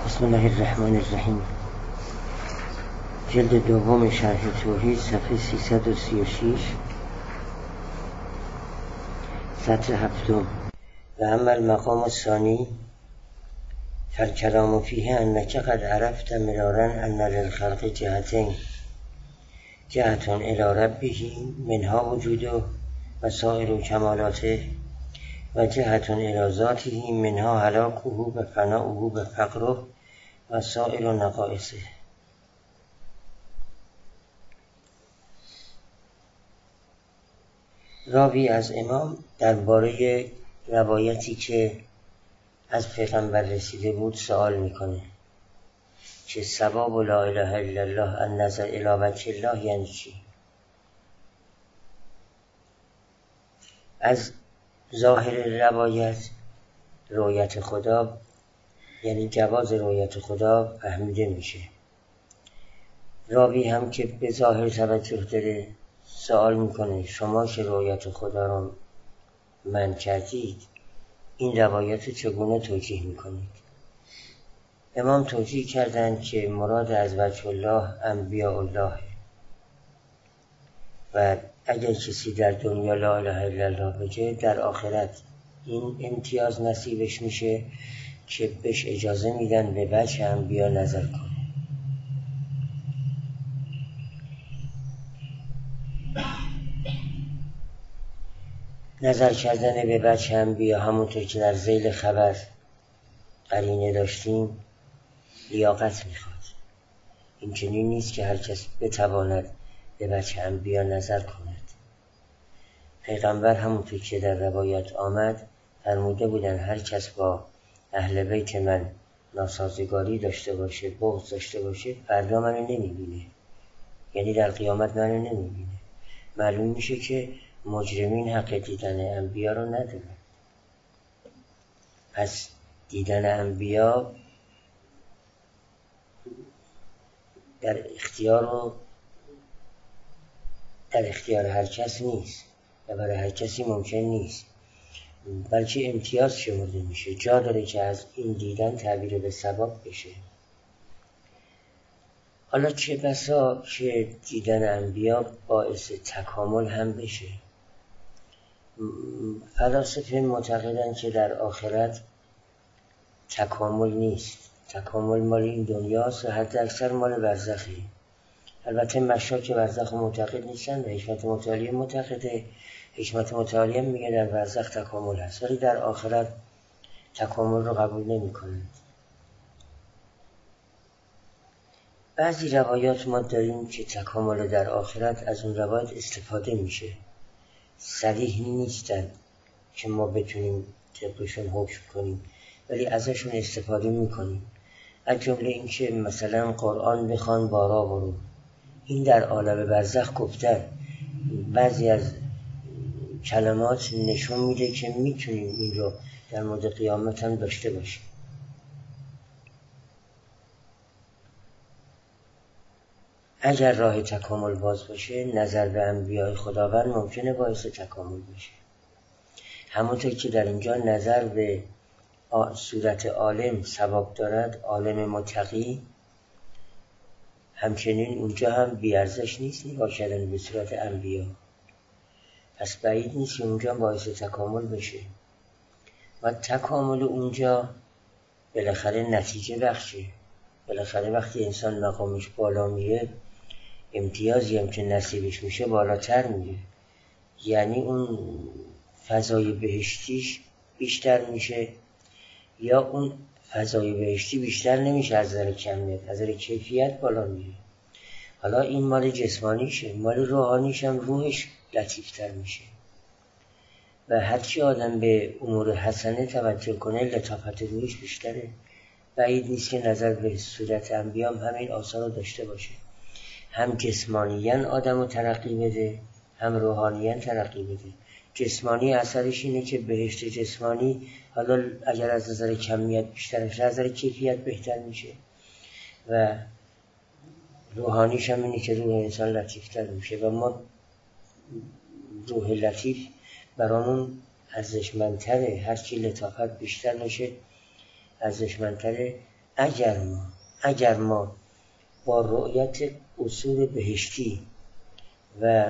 بسم الله الرحمن الرحیم. جلد دوم شرح توحید، صفحه 336، سطر هفتم. و اما المقام الثانی فالکلام فیه انک قد عرفت مرارا ان للخلق جهتین، جهة الی ربه منها وجوده و سائر کمالاته، و جهة الی ذاته منها هلاکه و فناؤه و فقره و سائر نقائصه. راوی از امام درباره روایتی که از پیغمبر رسیده بود سوال میکنه که ثواب لا اله الا الله النظر الی وجه الله یعنی چی؟ از ظاهر روایت رؤیت خدا یعنی جواز رؤیت خدا فهمیده میشه. راوی هم که به ظاهر توجه داره سوال میکنه شما که رؤیت خدا رو منع کردید این روایت چگونه توجیه میکنید؟ امام توجیه کردند که مراد از وجه الله انبیاء الله و اگر کسی در دنیا لا اله الا الله بگه در آخرت این امتیاز نصیبش میشه که بهش اجازه میدن به وجه انبیا نظر کنه. نظر کردن به وجه انبیا همونطور که در ذیل خبر قرینه داشتیم لیاقت میخواد. این چنین نیست که هر کس بتواند به وجه انبیا نظر کند. پیغمبر همونطور که در روایت آمد فرموده بودن هر کس با اهل بیت من ناسازگاری داشته باشه، بغض داشته باشه، فردا منو نمیبینه، یعنی در قیامت منو نمیبینه. معلوم میشه که مجرمین حق دیدن انبیا رو ندارن. پس دیدن انبیا در اختیار هر کس نیست و برای هر کسی ممکن نیست، بلکه امتیاز شمرده میشه. جا داره که از این دیدن تعبیر به ثواب بشه. حالا چه بسا که دیدن انبیا باعث تکامل هم بشه. فلاسفه معتقدن که در آخرت تکامل نیست، تکامل مال این دنیاست و حد اکثر مال برزخی. البته مشاک برزخ معتقد نیستن و حکمت متعالیه معتقده. حکمت متعالیه میگه در برزخ تکامل هست ولی در آخرت تکامل رو قبول نمی کنند. بعضی روایات ما داریم که تکامل در آخرت از اون روایت استفاده میشه، صریح نیستن که ما بتونیم طبقشون حکم کنیم ولی ازشون استفاده میکنیم. از جمله این که مثلا قرآن بخوان بارا برو، این در عالم برزخ گفتن. بعضی از کلمات نشون میده که میتونیم این رو در مورد قیامت هم داشته باشیم. اگر راه تکامل باز باشه نظر به انبیاء خداوند ممکنه باعث تکامل بشه. همونطور که در اینجا نظر به صورت عالم ثواب دارد، عالم متقی، همچنین اونجا هم بیارزش نیست نگاه کردن به صورت انبیا. پس بعید نیست که اونجا باعث تکامل بشه و تکامل اونجا بالاخره نتیجه بخشه. بالاخره وقتی انسان مقامش بالا میره امتیازی هم که نصیبش میشه بالاتر میره، یعنی اون فضای بهشتیش بیشتر میشه یا اون فضای بهشتی بیشتر نمیشه، از نظر کمیت از نظر کیفیت بالا میره. حالا این مال جسمانیشه، مال روحانیش هم روحش لطیفتر میشه و هرچی آدم به امور حسنه توجه کنه لطافت روحش بیشتره. بعید نیست که نظر به صورت انبیا هم همین آثار رو داشته باشه، هم جسمانیاً آدم رو ترقی بده هم روحانیاً ترقی بده. جسمانی اثرش اینه که بهشت جسمانی حالا اگر از نظر کمیت بیشتر میشه از نظر کیفیت بهتر میشه و روحانیش هم اینه که روح انسان لطیفتر میشه و ما روح لطیف برامون ارزشمندتره. هرچی لطافت بیشتر باشه ارزشمندتره اگر ما با رؤیت اصول بهشتی و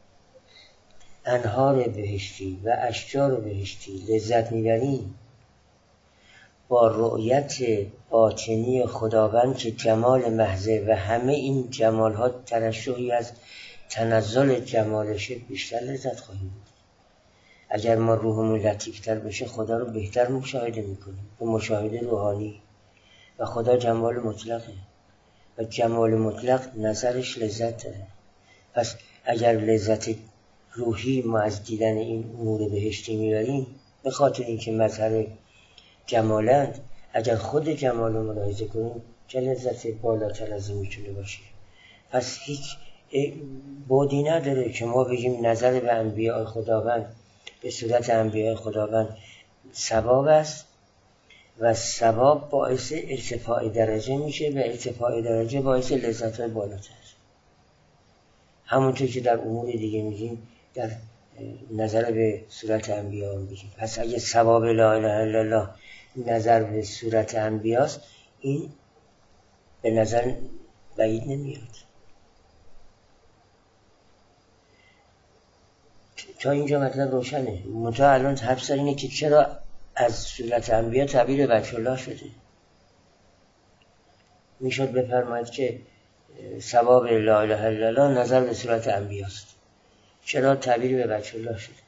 انهار بهشتی و اشجار بهشتی لذت میبریم، با رؤیت باطنی خداوند که جمال محضه و همه این جمال ها ترشحی از تنزل جمالشه، بیشتر لذت خواهیم بود. اگر ما روحمون لطیفتر بشه خدا رو بهتر مشاهده میکنیم، به مشاهده روحانی. و خدا جمال مطلقه و جمال مطلق نظرش لذت داره. پس اگر لذت روحی ما از دیدن این امور بهشتی میبریم، به خاطر اینکه مظهر جمالند، اگر خود جمال رو ملاحظه کنیم چه لذت بالاتر از این میتونه باشه. پس هیچ بودی نداره که ما بگیم نظر به انبیاء خداوند به صورت انبیاء خداوند ثواب است و ثواب باعث ارتفاع درجه میشه و ارتفاع درجه باعث لذت بالاتر. همونطور که در امور دیگه میگیم در نظر به صورت انبیاء میگیم. پس اگه ثواب لا اله الا الله نظر به صورت انبیاست، این به نظر بعید نمیاد. تا اینجا مطلب روشنه. منتها الان حرف سر اینه که چرا از صورت انبیا تعبیر بچه الله شده. میشد بفرماید که ثواب لا اله الا الله نظر به صورت انبیاست، چرا تعبیر به بچه الله شده؟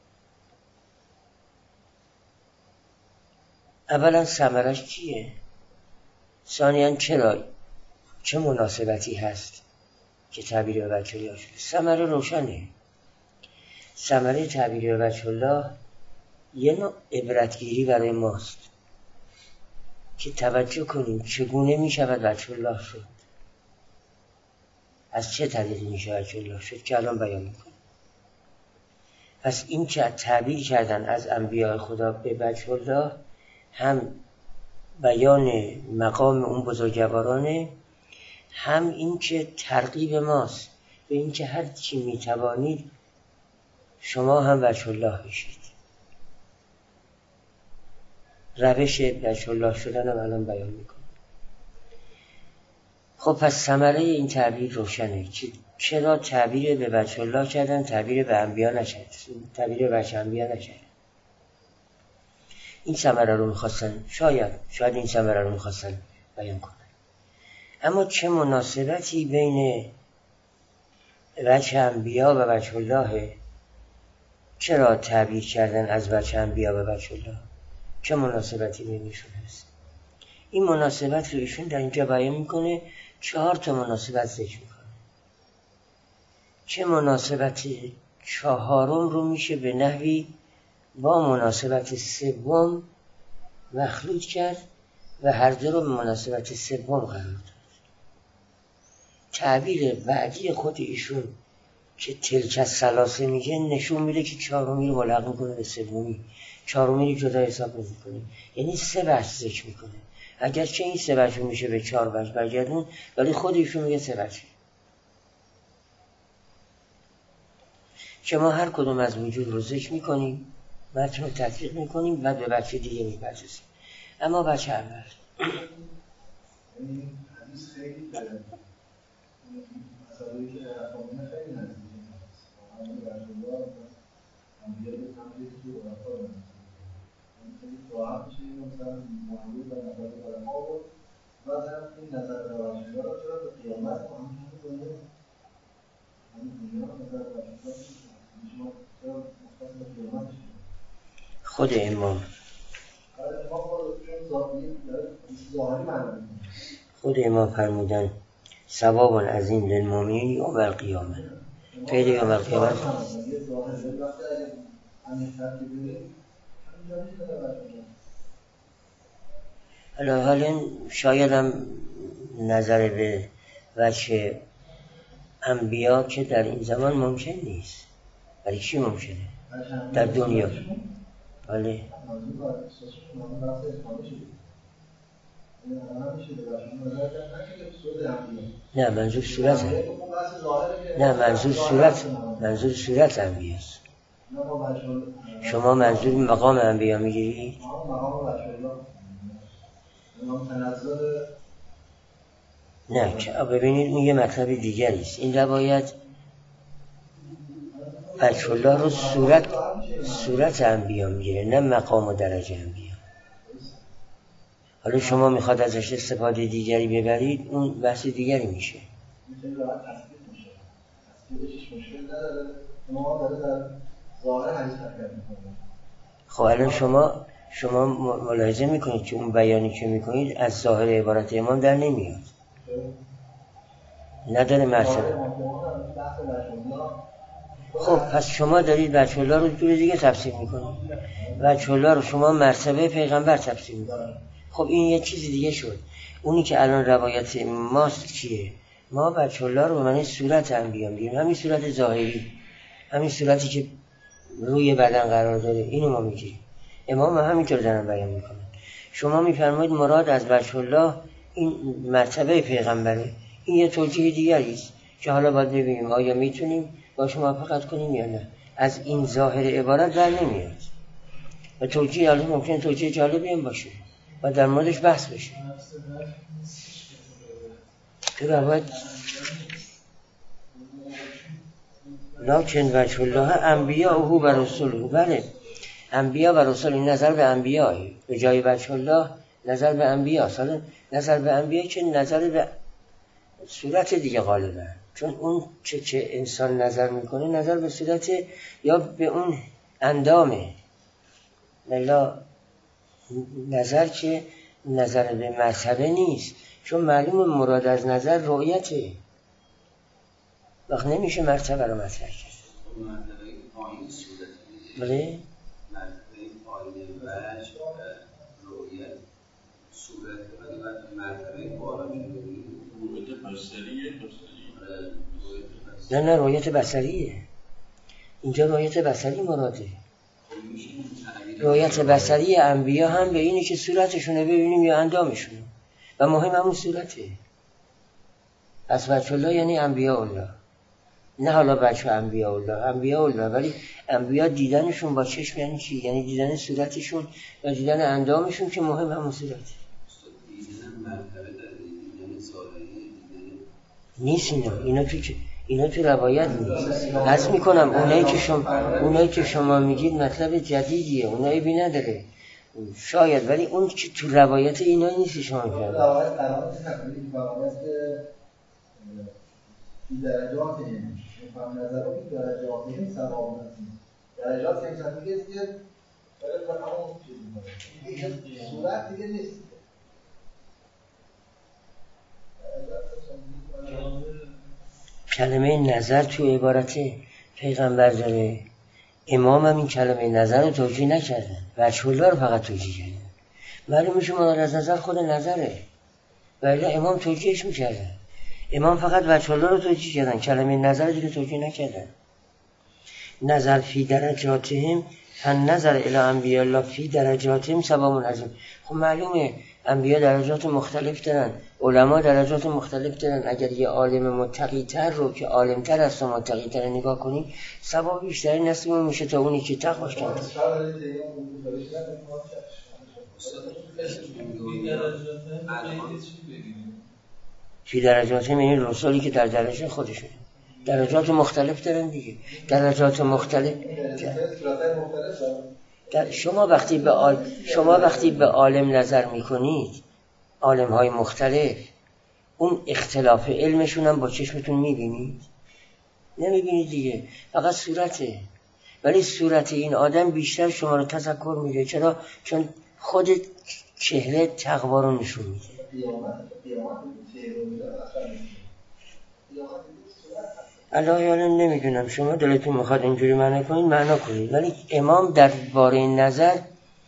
اولا ثمرش چیه؟ ثانیاً چه مناسبتی هست که تعبیر به بچه الله شده؟ ثمره روشنه. ثمره تعبیر به بچه الله یه نوع عبرتگیری برای ماست که توجه کنیم چگونه می شود بچه الله شد، از چه طریقی می شود بچه الله شد که الان بیان میکنیم. پس این که تعبیر کردن از انبیاء خدا به بچه الله هم بیان مقام اون بزرگوارانه، هم این که ترغیب ماست به این که هر چی می توانید شما هم بچه الله بشید. روش بچه الله شدن هم الان بیان میکنم. خب پس ثمره این تعبیر روشنه که چرا تعبیر به بچه الله کردن، تعبیر به انبیا نکردن، تعبیر به بچه انبیا نکردن. این ثمره رو میخواستن، شاید این ثمره رو میخواستن بیان کنن. اما چه مناسبتی بین بچه انبیا و بچه الله؟ چرا تعبیر کردن از بچه انبیا به بچه الله؟ چه مناسبتی بینشون هست؟ این مناسبت رو ایشون در اینجا بیان میکنه، 4 مناسبت ذکر میکنه. چه مناسبت 4 رو میشه به نحوی با مناسبت 3 مخلوط کرد و هر دو رو به مناسبت 3 قرار داد. تعبیر بعدی خود ایشون که تلک الثلاثه میگه نشون میده که 4می رو ملحق میکنه به 3می، 4می رو جدا حساب نمیکنه، یعنی 3 بحث ذکر میکنه. اگرچه این 3 بحث میشه به 4 بحث برگردون، ولی خود ایشون میگه 3 بحث که ما هر کدوم از وجود رو ذکر میکنیم، متن رو تطبیق میکنیم، بعد به بچه دیگه میپردازیم. اما بچه اول حدیث خیلی مسائلی که در افهامونه خیلی نزدیکی هست. همون رسول الله انبیاء به تمریز تو عرفا رو این خیلی راحت میشه مثلا محبوب و نظر علما بود و هم این نظر رسول الله رو چرا به قیامت و همین دنیا نظر رسول الله شما چرا مختص به قیامت شد؟ خود امام خود امام فرمودن ثواب عظیم للمؤمنین یوم القیامه. غیر یوم القیامه حالا شاید هم نظر به وجه انبیا که در این زمان ممکن نیست. ولی چی ممکنه؟ در دنیا. بله. نه منظور صورت هم. نه منظور صورت انبیاست. شما منظور مقام انبیا میگیرید؟ نه ببینید این یه مطلب دیگری است. این روایت بچه الله رو صورت انبیا میگیره، نه مقام و درجه انبیا. حالا شما میخواد ازش استفاده دیگری ببرید، اون بحث دیگری میشه. خب الان شما ملاحظه میکنید که اون بیانی که میکنید از ظاهر عبارت امام در نمیاد، نداره مرتبه. خب پس شما دارید بچه الله رو جور دیگه تفسیر میکنید، بچه الله رو شما مرتبه پیغمبر تفسیر میکنید. خب این یه چیزی دیگه شد. اونی که الان روایت ماست چیه؟ ما بچه الله رو به معنی صورت انبیا میگیم، همین صورت ظاهری، همین صورتی که روی بدن قرار داره، اینو ما میگیم. امام همینطور دارن بیان میکنن. شما میفرمایید مراد از بچه الله این مرتبه پیغمبره. این یه توجیه دیگری است که حالا باید ببینیم آیا میتونیم باش موافقت کنیم یا نه. از این ظاهر عبارت در نمیاد و توجیه حالا ممکن توجیه جالبی هم باشه و در موردش بحث بشه. تو روایت لکن بچه الله انبیا و رسول. بله انبیا و رسول، این نظر به انبیا به جای بچه الله نظر به انبیا. حالا نظر به انبیا که نظر به صورت دیگه غالبا، چون اون چه انسان نظر میکنه نظر به صورت یا به اون اندامه، نلا نظر که نظر به مرتبه نیست، چون معلوم مراد از نظر رؤیته، وقت نمیشه مرتبه رو مطرح کرد. مرتبه پایین صورت بله؟ مرتبه پایین وجه رؤیت صورت ولی مرتبه بالا رؤیت بصریه. نه رؤیت بصریه. اینجا رؤیت بصری مراده. رؤیت بصری انبیا هم به اینه که صورتشونه ببینیم یا اندامشونه و مهم همون صورته. پس بچه الله یعنی انبیا الله، نه حالا بچه انبیا الله، ولی انبیا دیدنشون با چشم یعنی چی؟ یعنی دیدن صورتشون و دیدن اندامشون که مهم همون صورته. نیست اینا تو روایت نیست. عرض میکنم اونایی که شما میگید مطلب جدیدیه، اونایی بی نداره شاید، ولی اون که تو روایت اینا نیست. شما میگید روایت قرار نیست تقریبی فرامت که درجات این فهم نظر که درجات این سواب نسیم درجات که انسان میگه که برای همون چیز میکنه صورت دیگه نیست. کلمه نظر تو عبارت پیغمبر داره. امام هم این کلمه نظر رو توجیه نکردن، وجه الله رو فقط توجیه کردن. معلومه شما از نظر خود نظره، ولی امام توجیهش میکردن. امام فقط وجه الله رو توجیه کردن، کلمه نظر دیگه توجیه نکردن. نظر فی درجاتهم فن نظر الی انبیاء الله فی درجاتهم سوام عظیم. خب معلومه انبیا درجات مختلف دارن، علما درجات مختلف دارن. اگر یه عالم متقی تر رو که عالم تر است و متقی تر نگاه کنیم ثواب بیشتری نصیب میشه تا اونی که تقواش کمتر. فی درجاتهم یعنی رسولی که در درجه خودشون درجات مختلف دارن دیگه. درجات مختلف شما وقتی به عالم نظر میکنید، عالم های مختلف، اون اختلاف علمشون هم با چشمتون میبینید؟ نمیبینید دیگه، فقط صورته. ولی صورت این آدم بیشتر شما رو تذکر میده. چرا؟ چون خود چهره تقوا رو نشون میده. الان نمیدونم شما دلتون میخواد اینجوری معنا کنید، ولی امام در باره نظر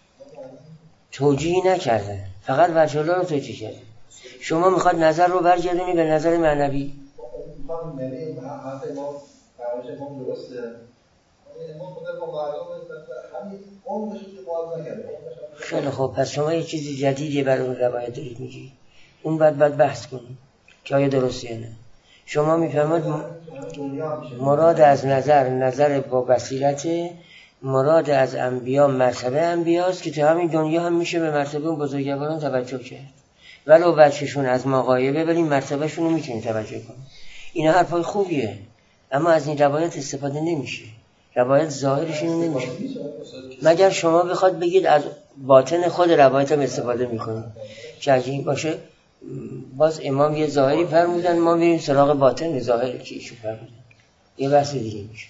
توجیه نکردن، فقط وجه الله رو توجیه کردن. شما میخواد نظر رو برگردونی به نظر معنوی. خیلی خوب، پس شما یه چیزی جدیدی برای اون روایت دارید میگی، اون بعد بحث کنید که آیا درسته یا نه. شما میفرمایید مراد از نظر با بصیرت، مراد از انبیا مرتبه انبیاست که تو همین دنیا هم میشه به مرتبه اون بزرگواران توجه کرد. ولو بچهشون از ما غایبه ولی مرتبهشون رو میتونی توجه کنی. اینا حرفای خوبیه، اما از این روایت استفاده نمیشه. روایت ظاهرش اینو نمیشه، مگر شما بخواد بگید از باطن خود روایت هم استفاده میکنید که اگه این باشه باز امام یه ظاهری فرمودن، ما میریم سراغ باطن ظاهری که ایشون فرمودن، یه بحث دیگه میشه.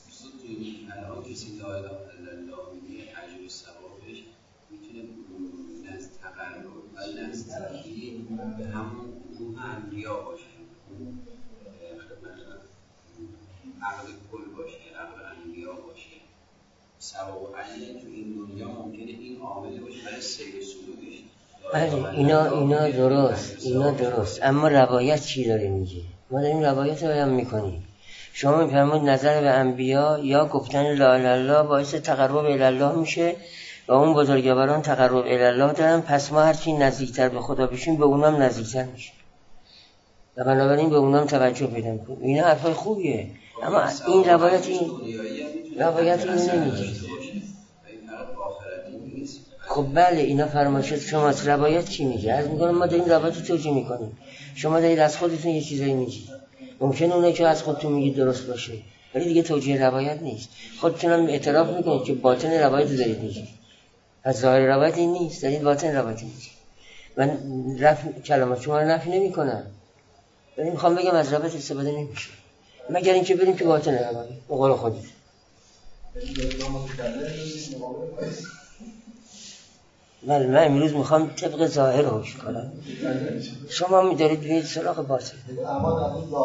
همون روح انبیا باشه، عقل کل باشه، عقل انبیا باشه. ثواب علی تو این دنیا ممکنه این عامل باشه برای سیر سلوکش. اینا درست، اما روایت چی داره میگه؟ ما داریم روایت رو بیان میکنیم. شما میفرمایید نظر به انبیا یا گفتن لا اله الا الله باعث تقرب الی الله میشه و اون بزرگواران تقرب الی الله دارن، پس ما هرچی نزدیکتر به خدا بشیم به اونم نزدیکتر میشه و بنابراین به اونم توجه پیدا کنیم. اینا حرفای خوبیه، اما این روایت اینو نمیگه. خب بله اینا فرمایشات شماست، روایت چی میگه؟ عرض میکنم ما داریم روایت رو توجیه میکنیم، شما دارید از خودتون یه چیزایی میگید. ممکنه اونایی که از خودتون میگید درست باشه ولی دیگه توجیه روایت نیست. خودتون هم اعتراف میکنید که باطن روایت رو دارید میگید، از ظاهر روایت این نیست، دارید باطن روایت میگید. من کلمات شما رو نفی نمیکنم، ولی میخوام بگم از روایت استفاده نمیشه مگر اینکه بریم که باطن روایت به قول خودت. من امروز میخوام طبق ظاهر رو حکم کنم، شما میدارید بید سراغ باطن. اما در اون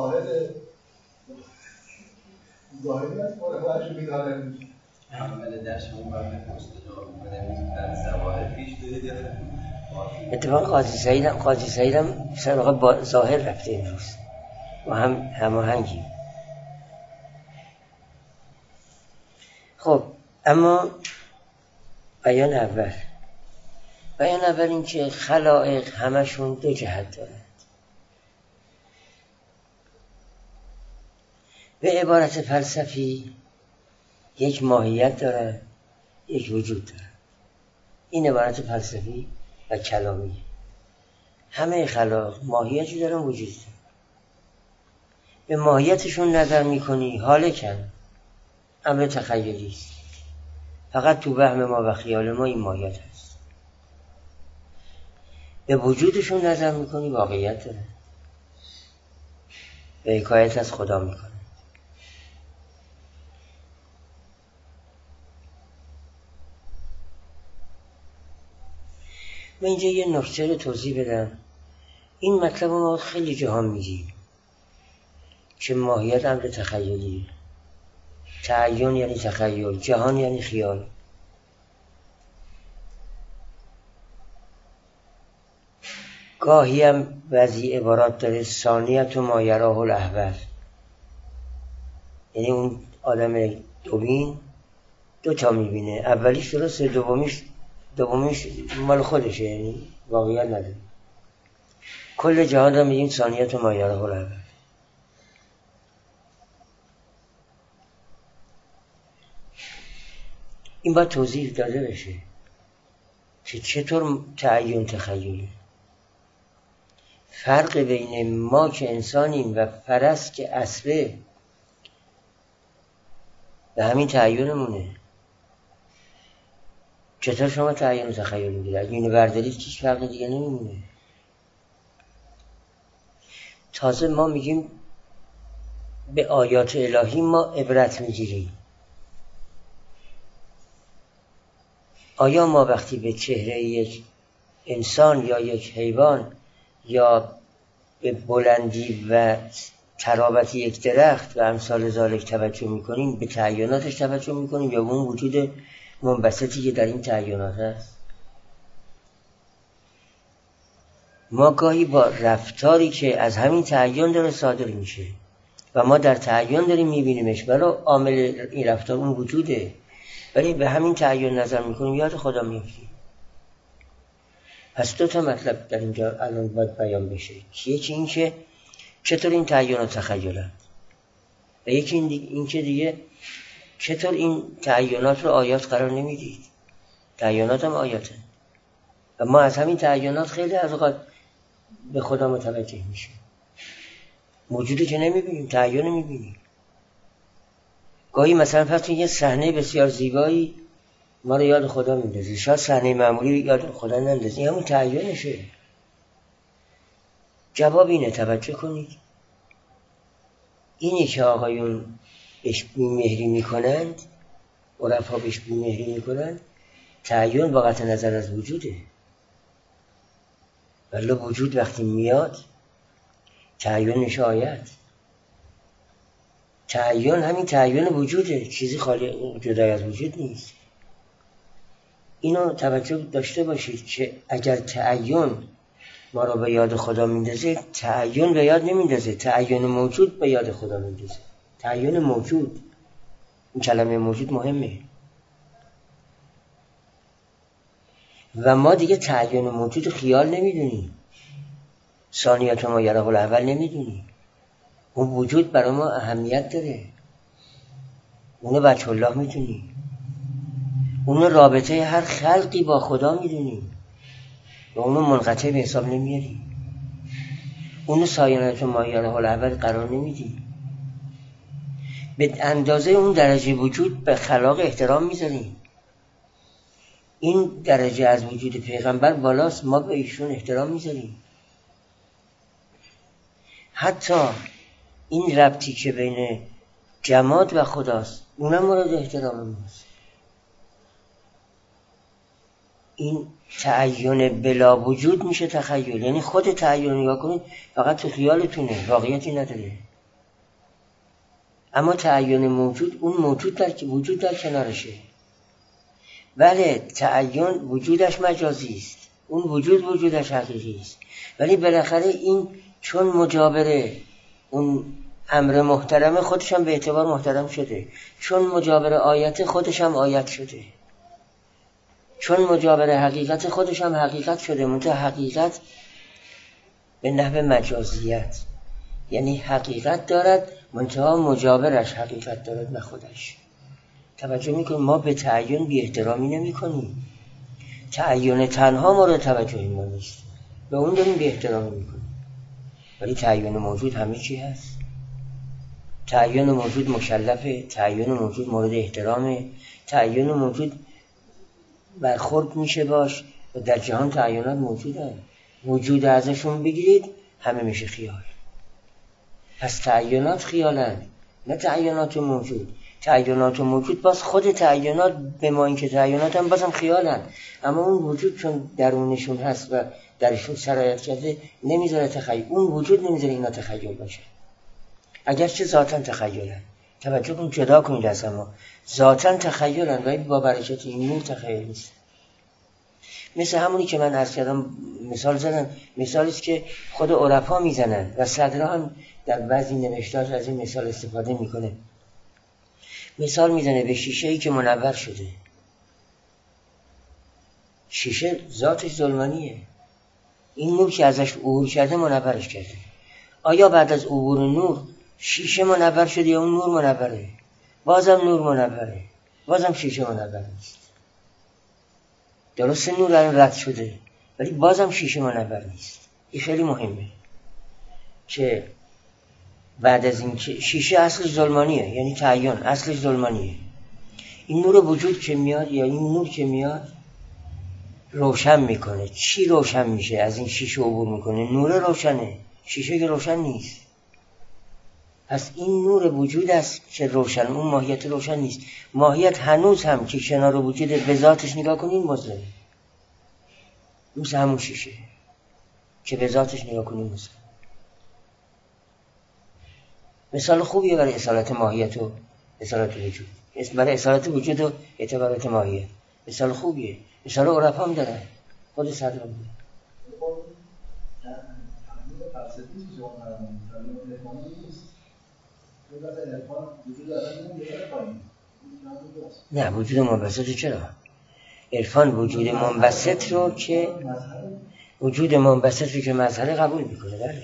ظاهری از مراقبهش میداره عمل درش اون باید در زواهر پیش برید. اتفاق قاضی سعیدم سراغ ظاهر رفته امروز و هم هماهنگی. خب اما بیان اول این که خلائق همشون دو جهت دارند. به عبارت فلسفی یک ماهیت دارند، یک وجود دارند. این عبارت فلسفی و کلامی. همه خلائق ماهیتی دارن، وجود دارن. به ماهیتشون نظر میکنی هالکن، امر تخیلی است، فقط تو وهم ما و خیال ما این ماهیت هست. به وجودشون نظر میکنی واقعیت دارن، به حکایت از خدا میکنن. من اینجا یه نکته رو توضیح بدم. این مطلب ما خیلی جاها میگیم که ماهیت امر تخیلی، تعین یعنی تخیل، جهان یعنی خیال. گاهی هم بعضی عبارات داره ثانیت و ما یراه الاحول، یعنی اون آدم دوبین دوتا میبینه، اولیش درسته، دومیش مال خودشه، یعنی واقعیت نداره. کل جهان را میگیم ثانیت و ما یراه الاحول. این باید توضیح داده بشه که چطور تعین تخیلی. فرق بین ما که انسانیم و فرس که اسبه به همین تعینمونه. چطور شما تعین تخیل میگید؟ اگه اینو بردارید هیچ فرق دیگه نمیمونه. تازه ما میگیم به آیات الهی ما عبرت میگیریم. آیا ما وقتی به چهره یک انسان یا یک حیوان یا به بلندی و ترابط یک درخت و امثال ذالک توجه میکنیم، به تعیناتش توجه میکنیم یا به اون وجود منبسطی که در این تعینات هست؟ ما گاهی با رفتاری که از همین تعین داره صادر میشه و ما در تعین داریم میبینیمش، ولی عامل این رفتار اون وجوده، ولی به همین تعین نظر میکنیم، یاد خدا میفتیم. پس دو تا مطلب در اینجا الان باید بیان بشه. یکی این که چطور این تعینات تخیلند و یکی این که دیگه چطور این تعینات رو آیات قرار نمیدید. تعینات هم آیاته و ما از همین تعینات خیلی از اوقات به خدا متوجه میشه. موجودی که نمیبینیم، تعین میبینیم. گاهی مثلا پس یه صحنه بسیار زیبایی ما رو یاد خدا میندازه، شاید صحنه معمولی یاد خدا نندازه، این همون تعینشه. جواب اینه توجه کنید، اینی که آقایون بهش بی‌مهری میکنند، عرفا بهش بی‌مهری میکنند، تعین با قطع نظر از وجوده. ولی وجود وقتی میاد تعین میشه آیت. تعین همین تعین وجوده، چیزی خالی جدا از وجود نیست. اینو توجه داشته باشید که اگر تعین ما رو به یاد خدا میندازه، تعین به یاد نمیندازه، تعین موجود به یاد خدا میندازه. تعین موجود، این کلمه موجود مهمه. و ما دیگه تعین موجود خیال نمیدونیم، ثانیات ما یره الاول نمیدونیم. اون وجود برای ما اهمیت داره، اونو بچه الله میدونیم، اونو رابطه هر خلقی با خدا میدونیم و اونو منقطع به حساب نمیاریم، اونو ثانیات ما یره الاول قرار نمیدیم. به اندازه اون درجه وجود به خلاق احترام میذاریم. این درجه از وجود پیغمبر بالاست، ما به ایشون احترام میذاریم. حتی این ربطی که بین جماد و خداست اونم مورد احترام ماست. این تعین بلا وجود میشه تخیل، یعنی خود تعین نگاه کنید فقط تو خیالتونه، واقعیتی نداره. اما تعین موجود، اون موجود در وجود در کنارشه. بله تعین وجودش مجازی است، اون وجودش حقیقی است، ولی بالاخره این چون مجابره اون امر محترم خودش هم به اعتبار محترم شده، چون مجابر آیت خودش هم آیت شده، چون مجابر حقیقت خودش هم حقیقت شده. منتها حقیقت به نحو مجازیت، یعنی حقیقت دارد منتها مجابرش حقیقت دارد نه خودش. توجه میکنیم ما به تعین بی احترامی نمی کنیم. تعین تنها ما رو توجهی ما نیست، به اون داریم بی احترامی میکنیم. ولی تعین موجود همه چی هست. تعین موجود مکلفه، تعین موجود مورد احترامه، تعین موجود برخورد میشه باش و در جهان تعینات موجودن. وجود ازشون بگیرید همه میشه خیال. پس تعینات خیالن نه تعینات موجود. تعینات موجود باز خود تعینات به ما این که تعینات هم بازم خیالن، اما اون وجود چون درونشون هست و درشون سرایت کرده نمیذاره تخیل، اون وجود نمیذاره اینا تخیل باشه. اگرچه ذاتاً تخیلن، توجه کن جدا کنید از ما، ذاتاً تخیلن ولی با برکت این نور تخیل نیست. مثل همونی که من عرض کردم مثال زدم، مثالی است که خود عرفا میزنن و صدرا هم در بعضی نوشتار از این مثال استفاده میکنه. مثال میزنه به شیشه‌ای که منور شده. شیشه ذاتش ظلمانیه، این نور که ازش عبور کرده منورش کرده. آیا بعد از عبور نور شیشه منور شده یا اون نور منوره؟ بازم نور منوره، بازم شیشه منور نیست. درسته نور الان رد شده ولی بازم شیشه منور نیست. این خیلی مهمه که بعد از این شیشه اصلش ظلمانیه، یعنی تعین اصلش ظلمانیه. این نور وجود که میاد یا این نور که میاد روشن میکنه. چی روشن میشه؟ از این شیشه عبور میکنه، نور روشنه، شیشه که روشن نیست. پس این نور وجود است که روشن، اون ماهیت روشن نیست. ماهیت هنوز هم که کنار وجود به ذاتش نگاه کنین مظلمه، مثل همون شیشه که به ذاتش نگاه کنین مظلمه. مثال خوبیه برای اصالت ماهیت و اصالت وجود، برای اصالت وجود و اعتبارات ماهیت مثال خوبیه. مثال عرفا هم دارن، خود صدر هم دارن. نه وجود منبسط چرا؟ عرفان وجود منبسط رو که وجود منبسط رو که مظهر قبول میکنه. بله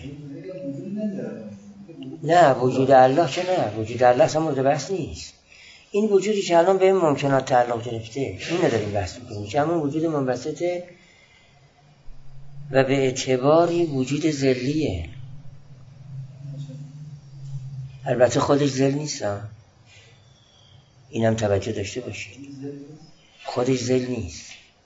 نه وجود الله که نه، وجود الله اصلا مورد بحث نیست. این وجودی که الان به این ممکنات تعلق گرفته این نداریم بحث میکنیم که همون وجود منبسطه. و به اعتباری وجود ذلیه. البته خودش ذل نیست، اینم توجه داشته باشید. خودش ذل نیست،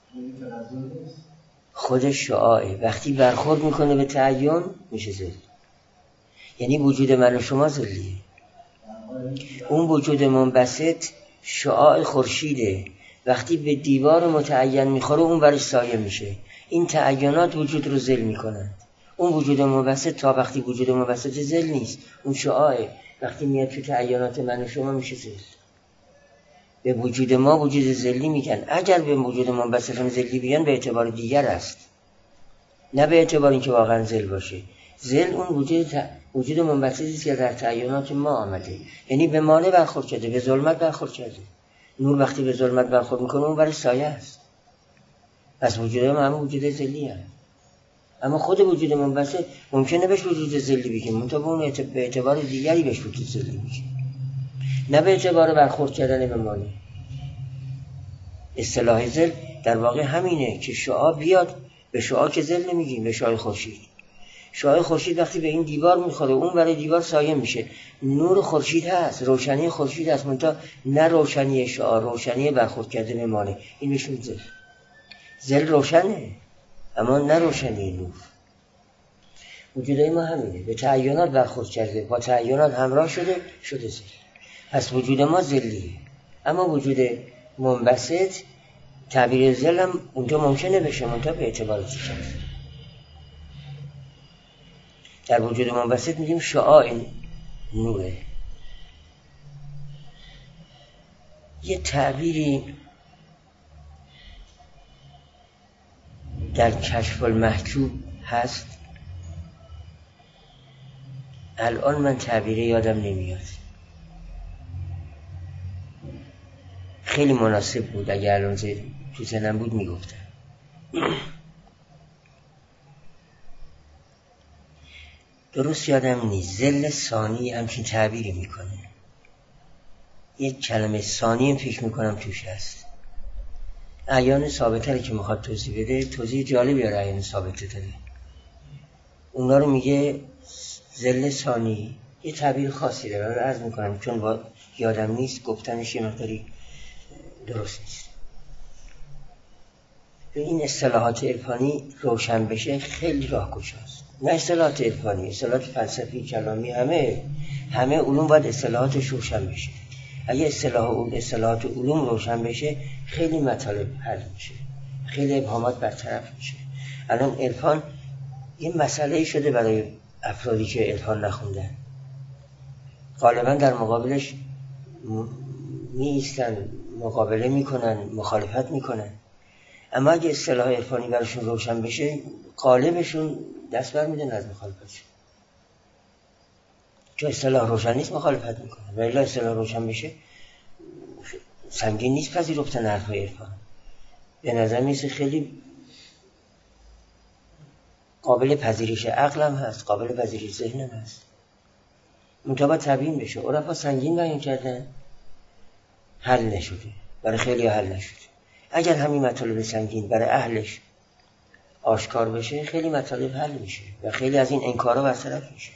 خودش شعاعه. وقتی برخورد میکنه به تعین میشه ذل. یعنی وجود من و شما ذلیه. اون وجود منبسط شعاع خورشیده، وقتی به دیوار متعین میخوره اون برش سایه میشه. این تعینات وجود رو ذل میکنن. اون وجود منبسط تا وقتی وجود منبسط ذل نیست، اون شعاعه، وقتی میاد تو تعینات من و شما میشه ذل. به وجود ما وجود ذلی میگن. اگر به وجود منبسط هم ذلی بیان به اعتبار دیگر است، نه به اعتبار اینکه واقعا ذل باشه. ذل اون وجود منبسطی است که در تعینات ما آمده، یعنی به مانع برخورد کرده، به ظلمت برخورد کرده. نور وقتی به ظلمت برخورد میکنه اون برای سایه است. پس وجود ما هم وجود ذلی است. اما خود وجود منبسط ممکنه بهش وجود ذلی بگیم، منتها اون به اعتبار دیگری بهش وجود ذلی میگیم، نه به اعتبار برخورد کردن به مانع. اصطلاح ذل در واقع همینه که شعاع بیاد. به شعاع که ذل نمیگیم، به شعاع خورشید. شعاع خورشید وقتی به این دیوار میخوره اون برای دیوار سایه میشه. نور خورشید هست، روشنی خورشید هست، منتها نه روشنی شعاع، روشنی برخورد کرده به مانع. این بهشون ذل. ذل روشنه اما نه روشنی نور. وجودای ما همینه، به تعینات برخورد کرده، با تعینات همراه شده ذل. پس وجود ما ذلیه. اما وجود منبسط تعبیر ذل هم اونجا ممکنه بشه، منتها به اعتبار چیز هست. در وجود منبسط میگیم شعاع نوره. یه تعبیری در کشف المحجوب هست، الان من تعبیری یادم نمیاد، خیلی مناسب بود، اگه الان تو ذهنم بود میگفتم. درست یادم نیست. ذل ثانی همچین تعبیری میکنه. یک کلمه ثانی هم فکر میکنم توش هست. اعیان ثابته که میخواد توضیح بده، توضیح جالبی داره. اعیان ثابته داره، اونا رو میگه ذل ثانی. یه تعبیر خاصی داره، رو عرض میکنم چون یادم نیست، گفتنش یه مقداری درست نیست. این اصطلاحات عرفانی روشن بشه خیلی راهگشاست. نه اصطلاحات عرفانی، اصطلاحات فلسفی، کلامی، همه علوم باید اصطلاحاتش روشن بشه. اگه اصطلاحات علوم روشن بشه خیلی مطالب حل میشه، خیلی ابهامات برطرف میشه. الان عرفان این مسئله شده برای افرادی که عرفان نخوندن، غالبا در مقابلش میایستن، مقابله میکنن، مخالفت میکنن. اما اگه اصطلاح عرفانی براشون روشن بشه غالبشون دست برمیدن از مخالفتشون، چون اصطلاح روشن نیست مخالفت میکنن. و الا اصطلاح روشن بشه سنگین نیست پذیرفتن حرفای عرفان. به نظر میسه خیلی قابل پذیرش عقلم هست، قابل پذیرش ذهنم هست، منتها تبیین بشه. عرفا سنگین بیان کردن، حل نشده، برای خیلی حل نشده. اگر همین مطالب سنگین برای اهلش آشکار بشه خیلی مطالب حل میشه و خیلی از این انکارا برطرف میشه.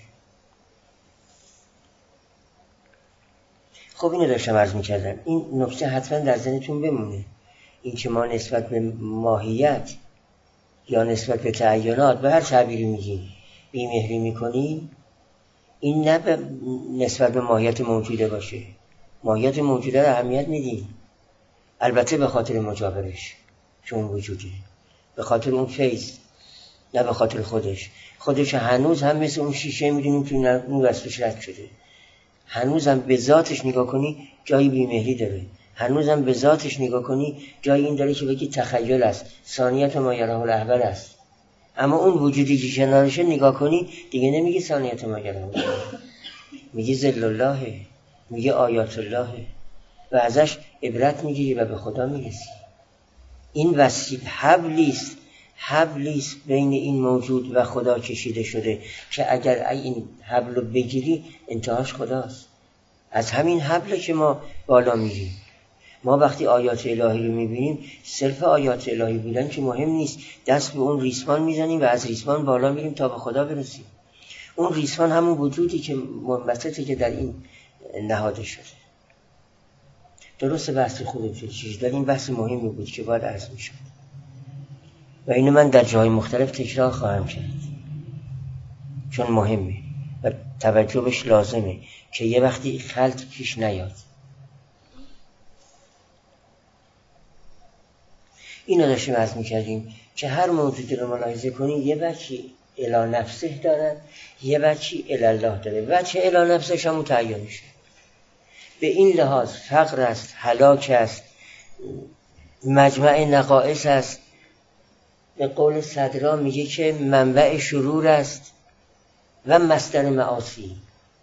خب اینو داشتم عرض میکردم. این نکته حتما در ذهنتون بمونه، این که ما نسبت به ماهیت یا نسبت به تعینات به هر تعبیری میگیم بی‌مهری میکنیم، این نه نسبت به ماهیت موجوده باشه. ماهیت موجوده رو اهمیت میدیم، البته به خاطر مجاورش چون وجوده، به خاطر اون فیض، نه به خاطر خودش هنوز هم مثل اون شیشه میدونیم که نور از توش رد شده. هنوز هم به ذاتش نگاه کنی جایی بی‌مهری داره، هنوز هم به ذاتش نگاه کنی جایی این داره که بگی تخیل است، ثانیت ما یراه الاحول است. اما اون وجودی که کنارشه نگاه کنی دیگه نمیگی ثانیت ما یراه الاحول، میگی ذل الله، میگی آیات الله و ازش عبرت میگیری و به خدا میرسی. این وسیله حبلیست بین این موجود و خدا کشیده شده که اگر این حبل رو بگیری انتهاش خداست. از همین حبله که ما بالا میریم. ما وقتی آیات الهی رو میبینیم صرف آیات الهی بودن که مهم نیست، دست به اون ریسمان میزنیم و از ریسمان بالا میریم تا به خدا برسیم. اون ریسمان همون وجودی که منبسطه که در این نهاده شده. درست بحث خوبه چیز، در این بحث مهمی بود که باید عرض میشد و اینو من در جای مختلف تکرار خواهم کرد چون مهمه و توجه بهش لازمه که یه وقتی خلط پیش نیاد. اینو داشتیم عرض میکردیم که هر موجودی رو ملاحظه کنیم یه بچی الی نفسه دارن، یه بچی الی الله داره. بچه الی نفسش هم متعینشه. به این لحاظ فقر است، هلاک است، مجمع نقائص است. به قول صدرا میگه که منبع شرور است و مصدر معاصی.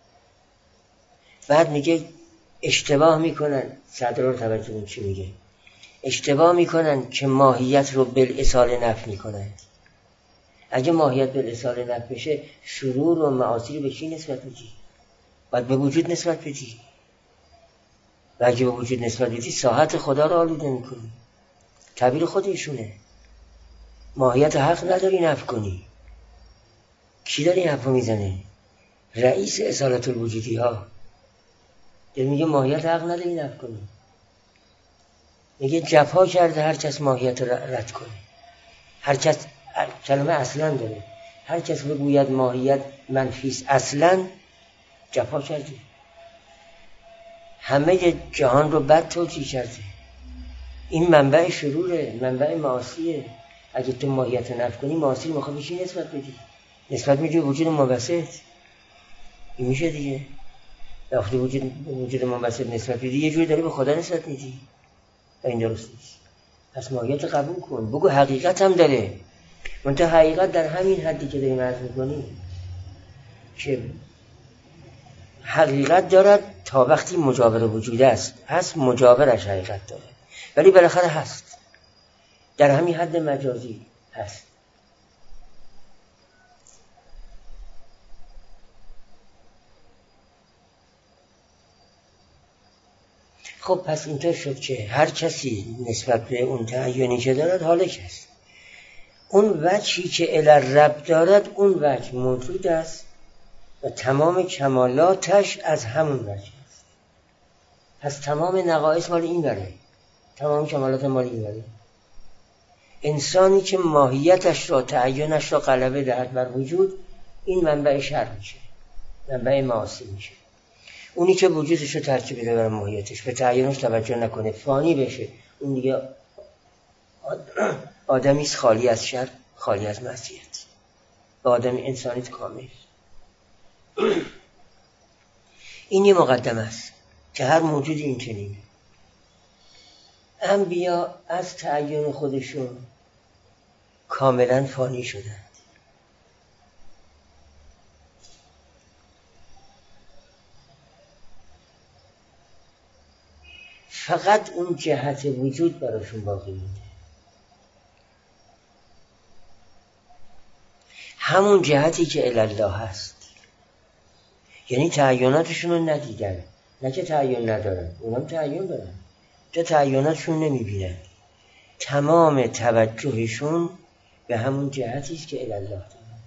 بعد میگه اشتباه میکنن، صدرا رو توجه کنید چی میگه، اشتباه میکنن که ماهیت رو بالاصال نفی میکنن. اگه ماهیت بالاصال نفی بشه شرور و معاصی رو به چی نسبت میدی؟ باید به وجود نسبت بدی و اگه به وجود نسبت بدی ساحت خدا رو آلوده میکنی. تعبیر خودشونه. ماهیت حق نداری نفی کنی. کی داری این حرفو میزنه؟ رئیس اصالت الوجودی ها داره میگه ماهیت حق نداری نفی کنی. میگه جفا کرده هر کس ماهیت رد کنه. هر کس، کلمه اصلا داره، هر کس بگوید ماهیت منفیست اصلا جفا کرده، همه جهان رو بد توجیه کرده. این منبع شروره، منبع معاصیه. اگه تو ماهیت رو نفی کنی معاصی رو میخوای چی نسبت بدی؟ نسبت میدی وجود منبسط. این میشه دیگه. وقتی وجود منبسط نسبت بدی یه جوری داری به خدا نسبت میدی و این درست نیست. پس ماهیت قبول کن، بگو حقیقت هم داره. منتها حقیقت در همین حدی که داریم عرض میکنیم که حقیقت دارد تا وقتی مجاور وجود است، هست مجاورش حقیقت داره، ولی بالاخره هست، در همین حد مجازی هست. خب پس اینطور شد که هر کسی نسبت به اون تعیینی که دارد حالک است. اون وجهی که الی الرب دارد اون وجه موجود است و تمام کمالاتش از همون وجه است. پس تمام نقائص مال این بره، تمام کمالات مال این بره. انسانی که ماهیتش را، تعیینش را غلبه دهد بر وجود، این منبع شر میشه، منبع معاصی میشه. اونی که وجودش رو ترکیب بده بر ماهیتش، به تعیینش توجه نکنه، فانی بشه، اون دیگه آدمیست خالی از شر، خالی از معصیت، و آدمی انسانیت کامل. این یه مقدمه است که هر موجودی این چنینه. انبیا از تعیین خودشون کاملا فانی شدند. فقط اون جهت وجود براشون باقی مونده، همون جهتی که الی الله هست. یعنی تعییناتشون رو ندیدن، نه که تعیین ندارن، اونم تعیین دارن، تا تعییناتشون نمیبینن. تمام توجهشون به همون جهتی است که الی الله دارن.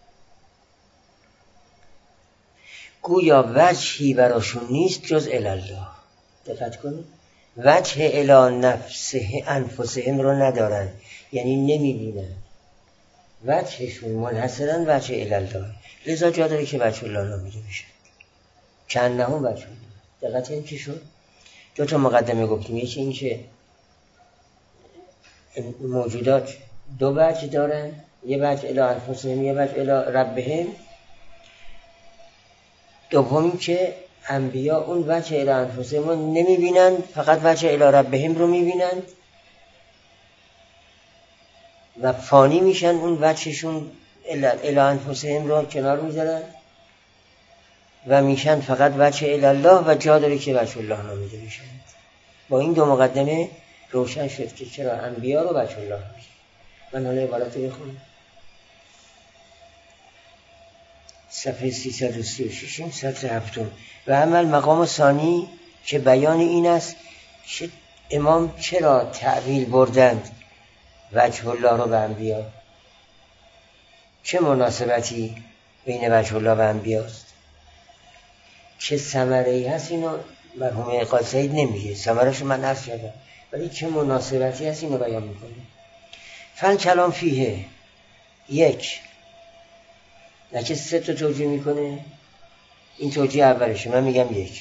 گویا وجهی براشون نیست جز الی الله. دقت کنید، وجه الی نفسه انفسهم رو ندارن، یعنی نمیبینن. وجهشون منحصرا وجه الی الله، لذا جا داره که وجه الله نامیده بشه، کانهم وجه الله. دقت این چی شد؟ دو تا مقدمه گفتیم. یکی این که موجودات دو وجه دارن، یه وجه الی انفسهم، یه وجه الی ربهم. دومی که انبیا اون وجه الی انفسهم رو نمیبینن، فقط وجه الی ربهم رو میبینن و فانی میشن، اون وجهشون الی انفسهم رو کنار میذارن و میشن فقط وجه الی الله و جا داره که وجه الله نامیده بشن. با این دو مقدمه روشن شد که چرا انبیا رو وجه الله میشه. من حالا عبارت رو بخونم. صفحه 336 سطر 7. و عمل مقام ثانی که بیان این است که امام چرا تعویل بردند وجه الله رو به انبیا؟ چه مناسبتی بین وجه الله و انبیاست؟ چه ثمره‌ای هست اینو مرحوم قاضی سعید نمیگه، ثمره‌شو من عرض کردم، ولی چه مناسبتی هست اینو بیان میکنه. فل کلام فیه یک، نه که 3 تا توجیه میکنه. این توجیه اولشه، من میگم یک.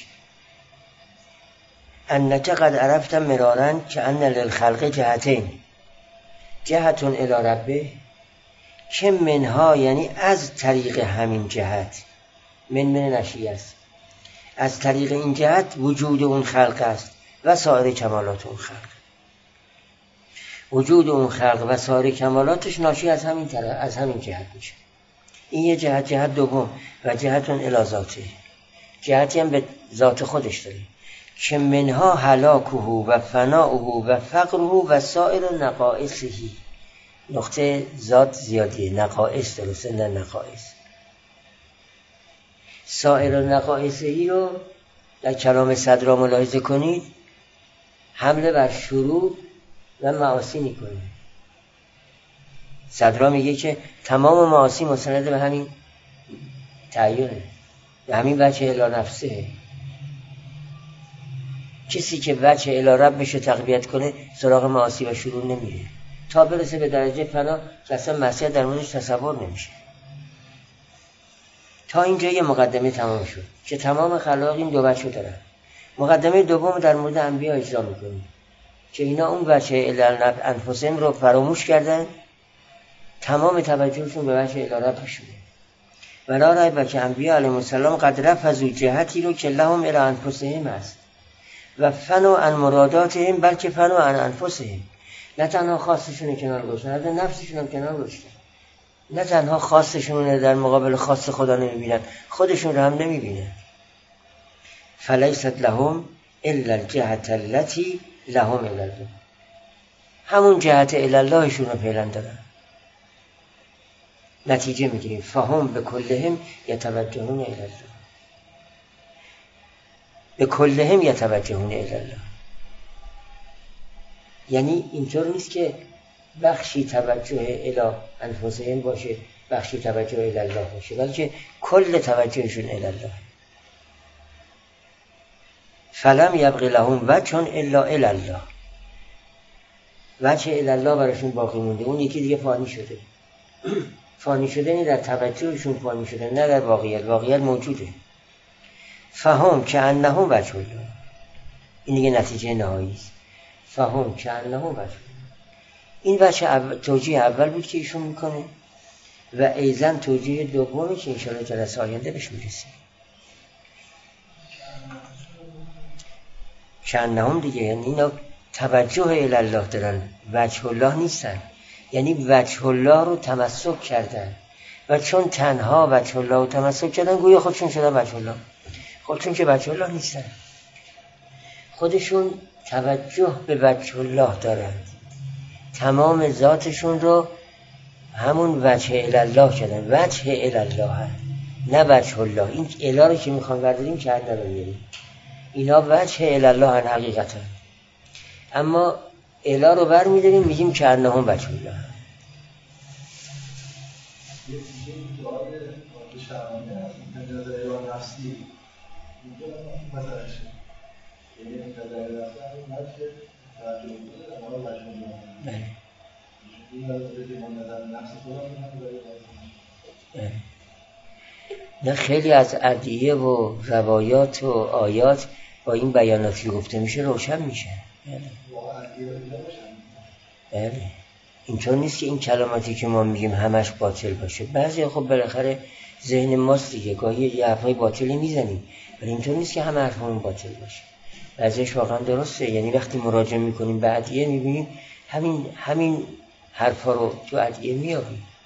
انک قد عرفت مرارا که ان للخلق جهتین، جهتون الی ربه که منها، یعنی از طریق همین جهت، من نشیه است، از طریق این جهت وجود اون خلق است و سایر کمالات اون خلق. وجود اون خلق و سایر کمالاتش ناشی از همین طرف، از همین جهت میشه. این یه جهت. جهت دوم و جهتون الی ذاته، جهتی هم به ذات خودش داره که منها هلاکه و فناؤه و فقره و سایر نقائصه. نقطه ذات زیادیه، نقائص درسته، نه نقائص. سایر نقائصه رو در کلام صدرا ملاحظه کنید، حمله بر شروع و معاصی میکنه. صدرا میگه که تمام معاصی مستند به همین تعیینه، به همین وجه الی نفسه. کسی که وجه الی ربش رو تقویت کنه سراغ معاصی و شروع نمیره تا برسه به درجه فنا که اصلا معصیت در موردش تصور نمیشه. تا اینجا یه مقدمه تمام شد که تمام خلائق این دو وجه دارن. مقدمه دوم در مورد انبیا اجرا میکنیم که اینا اون وجه الی انفسهم رو فراموش کردن، تمام توجهشون به وجه الی رب شده. ولا ریب که انبیا علیهم السلام قد رفضوا جهتی رو که لهم الی انفسهم است و فنوا عن مراداتهم، بلکه فنوا عن انفسهم. نه تنها خاصشون کنار گذاشتن، نه نفسشون هم کنار گذاشتن. نه تنها خاصشون در مقابل خاص خدا نمیبینن، خودشون رو هم نمیبینن. فلیست لهم الا الجهت التي لهم الی الله، همون جهت الی اللهشون رو فعلا دارن. نتیجه میگیریم فهم به کلهم یتوجهون الی الله، به کلهم یتوجهون الی الله. یعنی اینطور نیست که بخشی توجه الی انفسهم باشه، بخشی توجه الی الله باشه، بلکه کل توجهشون الی الله. فلم یبق لهم وجه الا الی الله، وجه الی الله براشون باقی مونده، اون یکی دیگه فانی شده. فانی شده نه در توجهشون فانی شده، نه در واقعیت، واقعیت موجوده. فهم که انهم وجه الله، این دیگه نتیجه نهایی است. فهم که انهم وجه الله، این وجه توجیه اول بود که ایشون میکنه و ایزن توجیه دومی که انشاءالله جلسه آینده بهش میرسیم. که انهم دیگه یعنی اینا توجه الی الله دارن، وجه الله نیستن. یعنی وجه الله رو تمسک کردن و چون تنها وجه الله رو تمسک کردن گویا خودشون شدن وجه الله، خودشون که وجه الله نیستن. خودشون توجه به وجه الله دارن، تمام ذاتشون رو همون وجه الی الله کردن. وجه الی الله نه وجه الله. این الی رو که میخوان برداریم که حد نمیاریم. اینا وجه الی الله هن حقیقتا، اما الی رو بر میداریم میگیم که انهم وجه الله. یه سوال شرمانه هست، این نظر ایران نفسی اینجا مثلا شه یعنی نظر نفسی همین نفس توجه بوده در مورد وجه الله. این نظر نفس خودم هم نه خیلی از ادعیه و روایات و آیات با این بیاناتی گفته میشه روشن میشه. بله اینطور نیست که این کلماتی که ما میگیم همش باطل باشه. بعضی خب بالاخره ذهن ماست دیگه، گاهی یه حرفای باطلی میزنیم، ولی اینطور نیست که همه حرفمون باطل باشه. بعضیش واقعا درسته. یعنی وقتی مراجعه میکنیم به ادعیه میبینیم همین حرفا رو تو ادعیه میابیم.